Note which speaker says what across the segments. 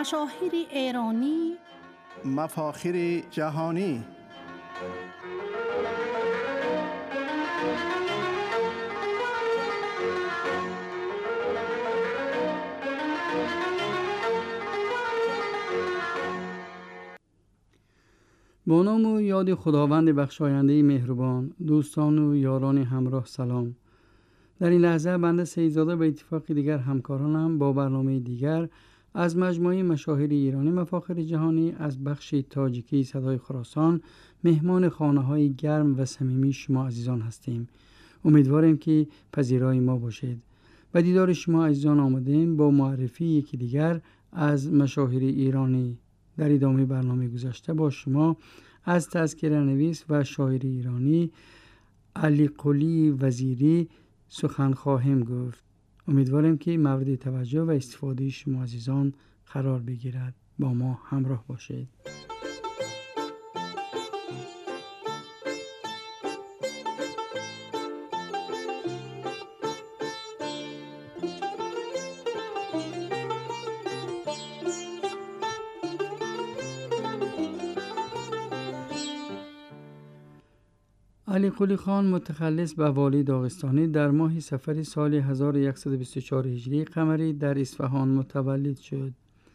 Speaker 1: مشاهیر ایرانی،
Speaker 2: مفاخر جهانی.
Speaker 3: با نام و یاد خداوند بخشاینده مهربان، دوستان و یاران همراه سلام. در این لحظه بنده سیدزاده به اتفاق دیگر همکارانم با برنامه دیگر از مجموعه مشاهیر ایرانی مفاخر جهانی از بخش تاجیکی صدای خراسان مهمان خانه‌های گرم و صمیمی شما عزیزان هستیم. امیدواریم که پذیرای ما باشید. و دیدار شما عزیزان آمدیم با معرفی یکی دیگر از مشاهیر ایرانی. در ادامه برنامه گذشته با شما از تذکره نویس و شاعر ایرانی علی قلی وزیری سخن خواهیم گفت. امیدوارم که مورد توجه و استفاده شما عزیزان قرار بگیرد. با ما همراه باشید. علی قلی خان متخلص و والی داغستانی در ماه صفر سال 1124 هجری قمری در اصفهان متولد شد.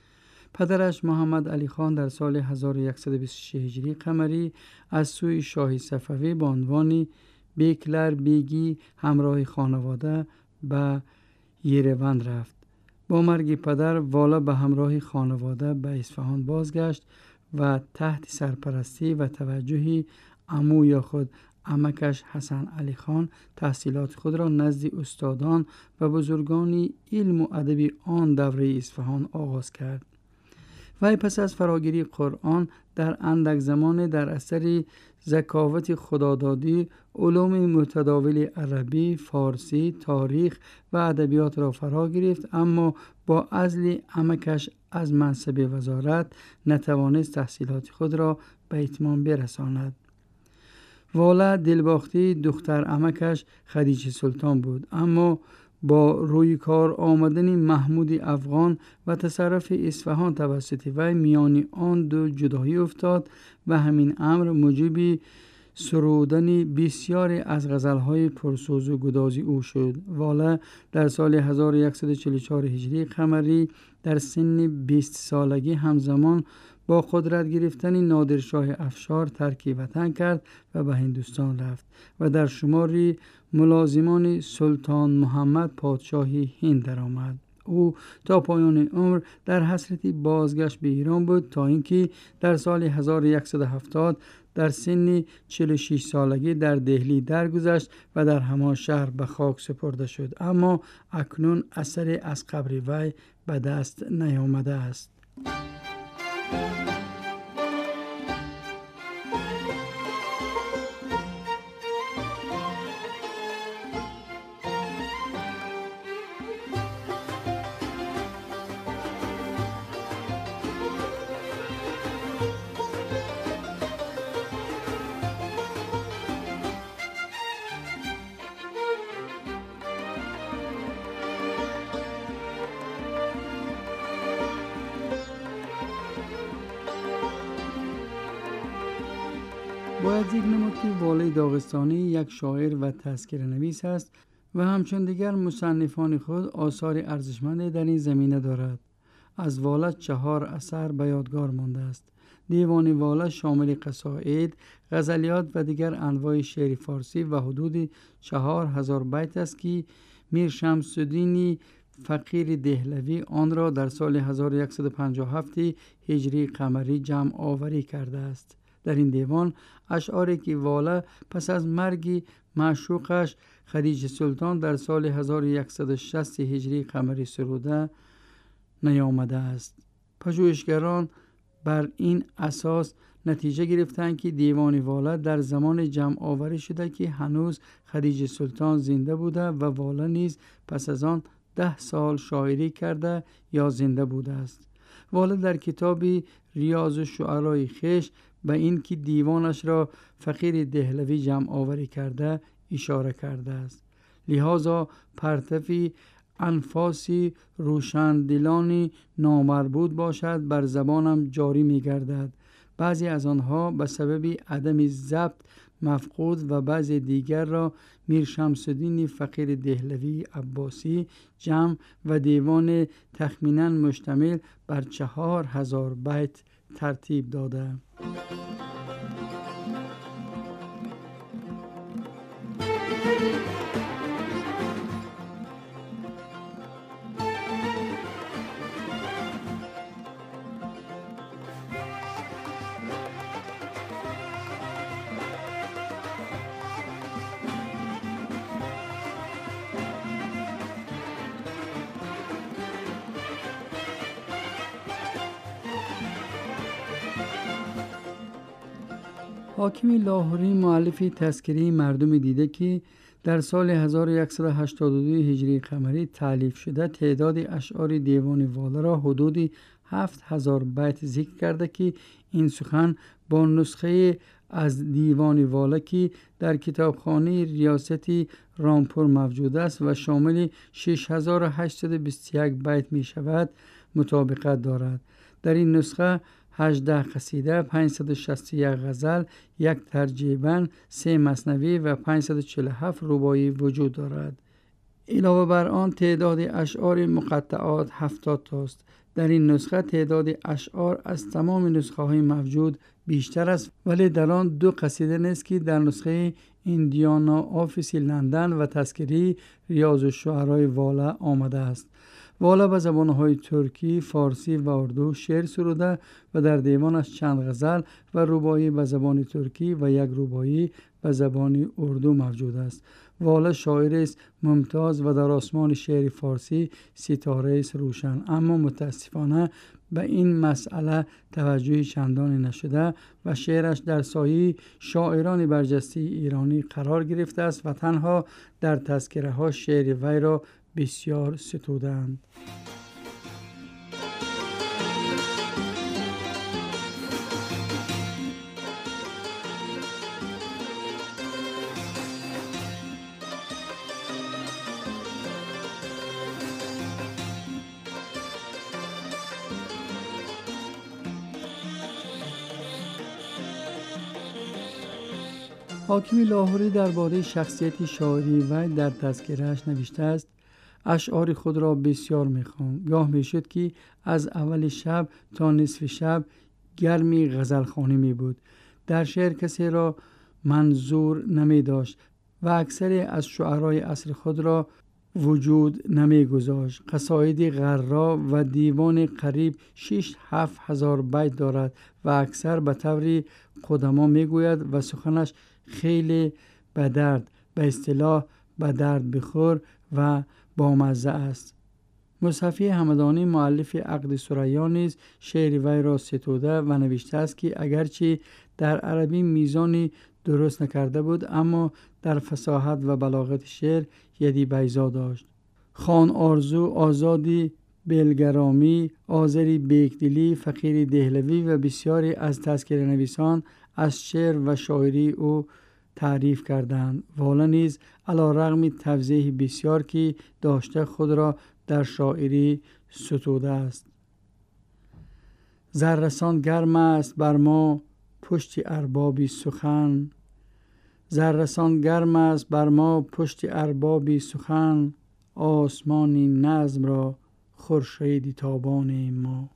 Speaker 3: پدرش محمد علی خان در سال 1126 هجری قمری از سوی شاه صفوی با عنوان بیکلر بیگی همراه خانواده به یریون رفت. با مرگ پدر والا به همراه خانواده به اصفهان بازگشت و تحت سرپرستی و توجه عمو یا خود عمکش حسن علی خان تحصیلات خود را نزد استادان و بزرگان علم و ادب آن دوره اصفهان آغاز کرد. وی پس از فراگیری قرآن در اندک زمان در اثر ذکاوت خدادادی علوم متداول عربی، فارسی، تاریخ و ادبیات را فرا گرفت، اما با عزل عمکش از منصب وزارت نتوانست تحصیلات خود را به اتمام برساند. والا دلباختی دختر عمکش خدیجه سلطان بود، اما با روی کار آمدن محمود افغان و تصرف اصفهان توسط وی میان آن دو جدایی افتاد و همین امر موجب سرودن بسیاری از غزلهای پرسوز و گداز او شد. والا در سال 1144 هجری قمری در سن 20 سالگی همزمان با قدرت گرفتن نادرشاه افشار ترک وطن کرد و به هندوستان رفت و در شمار ملازمان سلطان محمد پادشاه هند درآمد. او تا پایان عمر در حسرت بازگشت به ایران بود تا اینکه در سال 1170 در سن 46 سالگی در دهلی درگذشت و در همان شهر به خاک سپرده شد، اما اکنون اثری از قبر وی به دست نیامده است. باید ذکر نمود که والی داغستانی یک شاعر و تذکره نویس است و همچون دیگر مصنفان خود آثار ارزشمند در این زمینه دارد. از والا 4 اثر به یادگار مانده است. دیوان والا شامل قصائد، غزلیات و دیگر انواع شعر فارسی و حدود 4000 بیت است که میر شمس الدین فقیر دهلوی آن را در سال 1157 هجری قمری جمع آوری کرده است. در این دیوان اشعاری که والا پس از مرگ معشوقش خدیجه سلطان در سال 1160 هجری قمری سروده نیامده است. پژوهشگران بر این اساس نتیجه گرفتند که دیوان والا در زمان جمع آوری شده که هنوز خدیجه سلطان زنده بوده و والا نیز پس از آن 10 سال شاعری کرده یا زنده بوده است. والا در کتاب ریاض الشعراء خویش به این که دیوانش را فقیر دهلوی جمع آوری کرده اشاره کرده است. لذا پرتفی انفاسی روشندلانی نامربوط باشد بر زبانم جاری می گردد. بعضی از آنها به سبب عدم ضبط مفقود و بعضی دیگر را میر شمس الدین فقیر دهلوی عباسی جمع و دیوان تخمیناً مشتمل بر 4000 بیت ترتیب داده. حاکم لاهوری مؤلف تذکره مردم دیده که در سال 1182 هجری قمری تألیف شده تعداد اشعار دیوان والا را حدود 7000 بیت ذکر کرده که این سخن با نسخه از دیوان والا که در کتابخانه ریاستی رامپور موجود است و شامل 6821 بیت می شود مطابقت دارد. در این نسخه 18 قصیده، 561 غزل، یک ترجیباً، 3 مثنوی و 547 رباعی وجود دارد. علاوه بر آن تعداد اشعار مقطعات 70 تاست. در این نسخه تعداد اشعار از تمام نسخه های موجود بیشتر است، ولی در آن 2 قصیده نیست که در نسخه ایندیانا آفیس لندن و تذکره ریاض الشعرای والا آمده است. والا به زبانهای ترکی، فارسی و اردو شعر سروده و در دیوانش چند غزل و رباعی به زبان ترکی و یک رباعی به زبان اردو موجود است. والا شاعر است ممتاز و در آسمان شعر فارسی ستاره است روشن، اما متاسفانه به این مسئله توجه چندانی نشده و شعرش در سایه شاعران برجسته ایرانی قرار گرفته است و تنها در تذکره ها شعر وی را بسیار ستودند. حاکم لاهوری درباره شخصیت شاعری وی در تذکره‌اش نوشته است: اشعار خود را بسیار می‌خواند. گاه می‌شد که از اول شب تا نصف شب گرمی غزلخوانی می‌بود. در شعر کسی را منظور نمی‌داشت و اکثر از شعرای عصر خود را وجود نمی‌گذاشت. قصاید غرا و دیوان قریب 6-7 هزار بیت دارد و اکثر به طور قدما می‌گوید و سخنش خیلی به درد، به اصطلاح به درد بخور و با مزه است. مصطفی همدانی مؤلف عقد ثریا نیز شعر وی را ستوده و نوشته است که اگرچه در عربی میزانی درست نکرده بود، اما در فصاحت و بلاغت شعر یدی بیضا داشت. خان آرزو، آزادی بلگرامی، آذری بیکدلی، فقیر دهلوی و بسیاری از تذکره نویسان از شعر و شاعری او تعریف کردند. والا نیز علی رغم توضیح بسیار که داشته خود را در شاعری ستوده است. زررسان گرم است بر ما پشت اربابی سخن، زررسان گرم است بر ما پشت اربابی سخن، آسمانی نظم را خورشید تابان ما.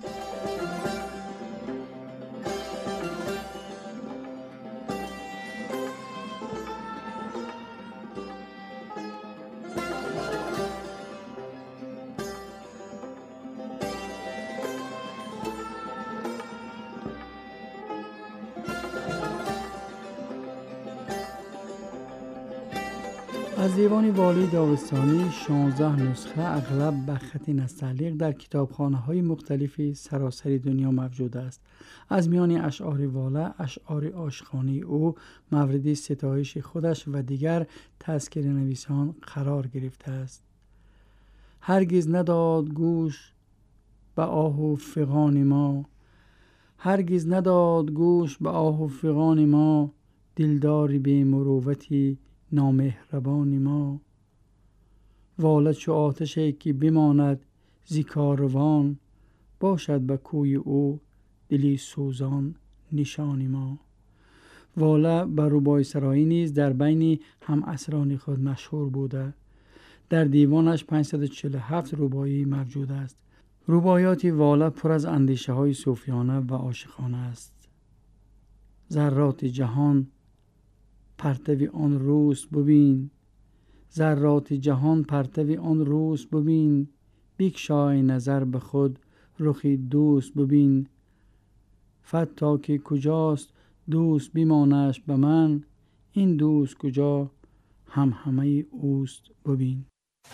Speaker 3: از دیوان والی داغستانی 16 نسخه اغلب به خط نستعلیق در کتابخانه‌های مختلف سراسر دنیا موجود است. از میان اشعار والا، اشعار عاشقانه او مورد ستایش خودش و دیگر تذکره نویسان قرار گرفته است. هرگز نداد گوش به آه و فغان ما، هرگز نداد گوش به آه و فغان ما، دلدار بی مروتی نامهربان ما. واله چو آتشی که بماند زی کاروان، باشد به کوی او دلی سوزان نشان ما. واله به رباعی سرایی نیز در بین هم اسران خود مشهور بوده. در دیوانش 547 رباعی موجود است. رباعیات واله پر از اندیشه های صوفیانه و عاشقانه است. ذرات جهان پرتوی آن روز ببین، ذرات جهان پرتوی آن روز ببین، بگشای نظر به خود رخی دوست ببین. فتا که کجاست دوست بیمانش به من، این دوست کجا همه اوست ببین.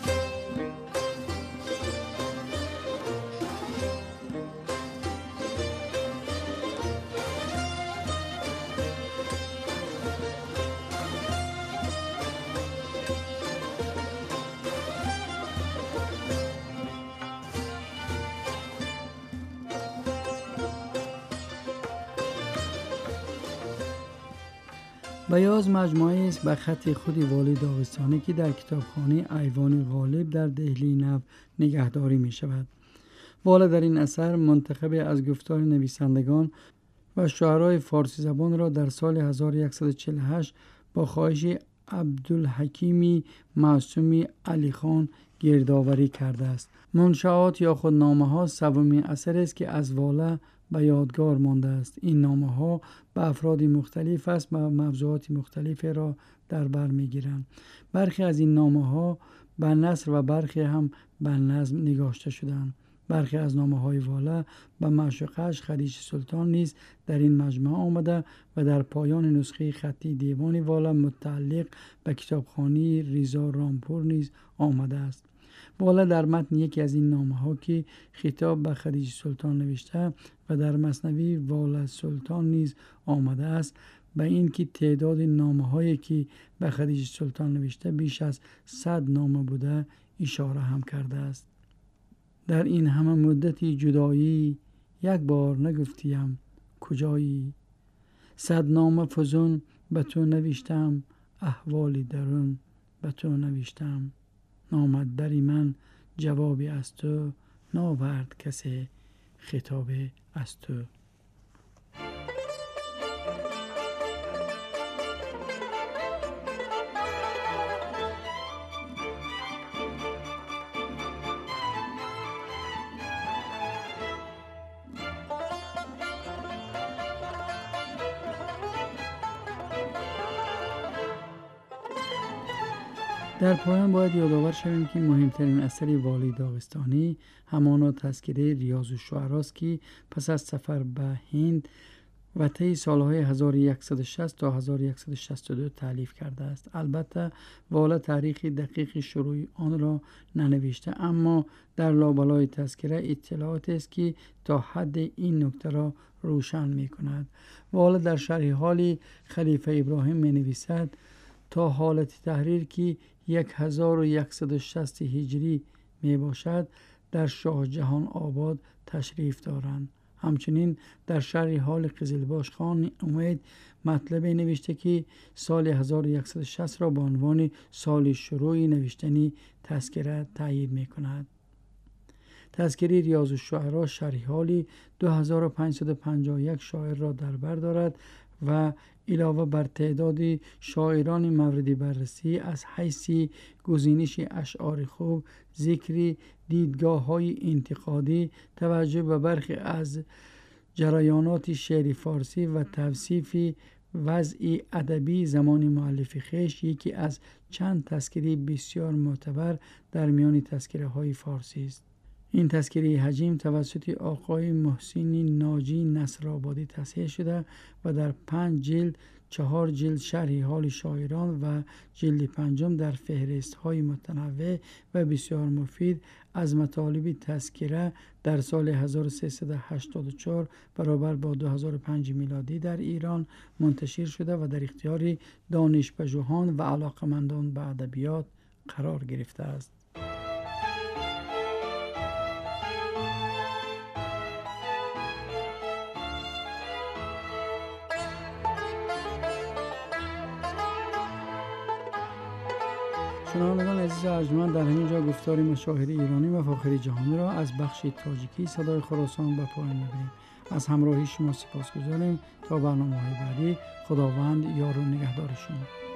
Speaker 3: بیاز مجموعه است به خط خود والی داغستانی که در کتابخانه ایوان غالب در دهلی نو نگهداری می شود. واله در این اثر منتخب از گفتار نویسندگان و شاعرای فارسی زبان را در سال 1148 با خواهش عبدالحکیم معصومی علی خان گردآوری کرده است. منشآت یا خودنامه ها سومین اثر است که از واله به یادگار مانده است. این نامه ها به افراد مختلف است و موضوعات مختلف را در بر می گیرند. برخی از این نامه ها به نثر و برخی هم به نظم نگاشته شدند. برخی از نامه های واله به معشوقش خدیجه سلطان نیز در این مجموعه آمده و در پایان نسخه خطی دیوان واله متعلق به کتابخانه ریزا رامپور نیز آمده است. واله در متن یکی از این نامه ها که خطاب به خدیجه سلطان نوشته و در مثنوی واله سلطان نیز آمده است، به این که تعداد نامه هایی که به خدیجه سلطان نوشته بیش از 100 نامه بوده اشاره هم کرده است. در این همه مدتی جدایی یک بار نگفتیم کجایی، 100 نامه فزون به تو نوشتم، احوالی درون به تو نوشتم. نامد بری من جوابی از تو، ناورد کسی خطاب از تو. در پایان باید یادآور شویم که مهمترین اثر والی داغستانی همانا تذکره ریاض الشعرا است که پس از سفر به هند و طی سالهای 1160 تا 1162 تألیف کرده است. البته واله تاریخ دقیق شروع آن را ننوشته، اما در لابلای تذکره اطلاعات است که تا حد این نکته را روشن می کند. واله در شرح حال خلیفه ابراهیم می نویسد تا حالت تحریر که 1160 هجری می باشد در شاه جهان آباد تشریف دارند. همچنین در شرح حال قزلباش خان امید مطلب نوشته که سال 1160 را به عنوان سال شروع نوشتنی تذکره تأیید می کند. تذکره ریاض الشعرا شرح حال 2551 شاعر را در بر دارد و علاوه بر تعداد شاعران مورد بررسی از حیث گزینش اشعار خوب، ذکر دیدگاه‌های انتقادی، توجه به برخی از جریانات شعر فارسی و توصیف وضع ادبی زمان مؤلف خویش یکی از چند تذکره بسیار معتبر در میان تذکره‌های فارسی است. این تذکره حجیم توسط آقای محسن ناجی نصرآبادی تصحیح شده و در 5 جلد 4 جلد شرح حال شاعران و جلد 5 در فهرست‌های متنوع و بسیار مفید از مطالب تذکره در سال 1384 برابر با 2005 میلادی در ایران منتشر شده و در اختیار دانشپژوهان و علاقمندان به ادبیات قرار گرفته است. شنوندگان عزیز ارجمند، در همین جا گفتار مشاهیر ایرانی مفاخر جهانی را از بخش تاجیکی صدای خراسان به پایان می‌بریم. از همراهی شما سپاسگزاریم. تا برنامه‌های بعدی، خداوند یار و نگهدار شما.